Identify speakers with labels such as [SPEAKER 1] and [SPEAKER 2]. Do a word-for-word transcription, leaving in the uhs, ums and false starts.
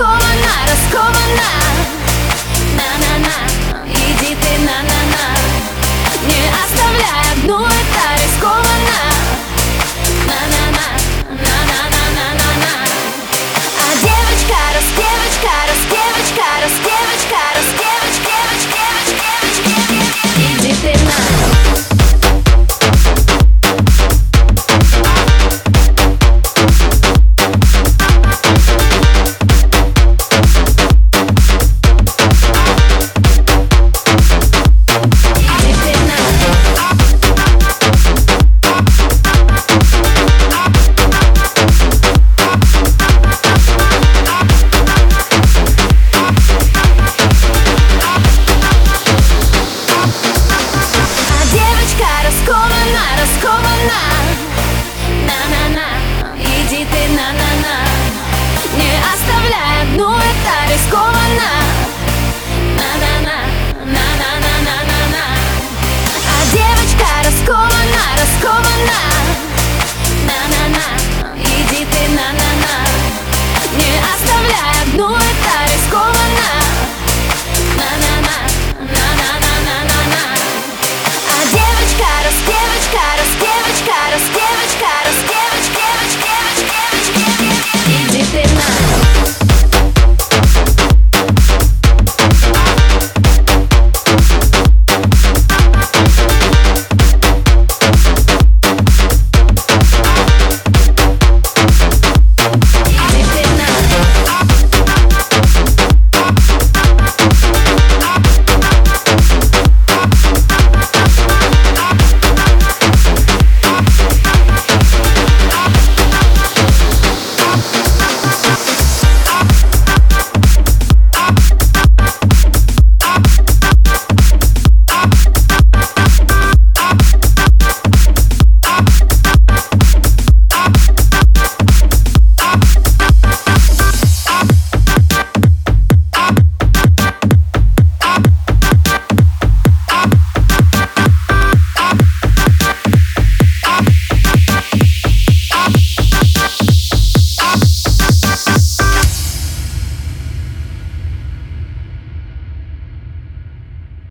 [SPEAKER 1] раскована, раскована. На-на-на, иди ты на-на-на. Не оставляй одну, это рискованно. На-на-на, на-на-на-на-на-на. А девочка, распевочка, распевочка, распевочка, распевочка, девочка, девочка, иди ты на. Раскована, раскована. На-на-на, иди ты на-на-на. Не оставляй одну, это рискованно. На-на-на, на-на-на-на-на-на. А девочка раскована, раскована.